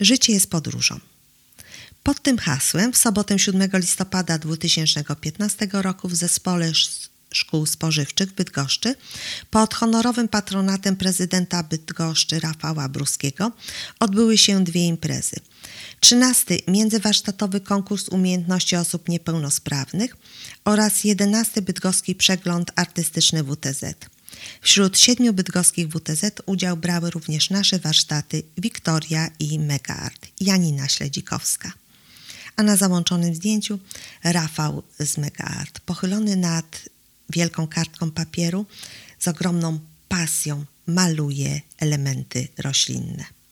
Życie jest podróżą. Pod tym hasłem w sobotę 7 listopada 2015 roku w Zespole Szkół Spożywczych w Bydgoszczy pod honorowym patronatem prezydenta Bydgoszczy Rafała Bruskiego odbyły się 2 imprezy. 13. Międzywarsztatowy konkurs umiejętności osób niepełnosprawnych oraz 11. Bydgoski przegląd artystyczny WTZ. Wśród 7 bydgoskich WTZ udział brały również nasze warsztaty Wiktoria i Mega Art, Janina Śledzikowska. A na załączonym zdjęciu Rafał z Mega Art, pochylony nad wielką kartką papieru, z ogromną pasją maluje elementy roślinne.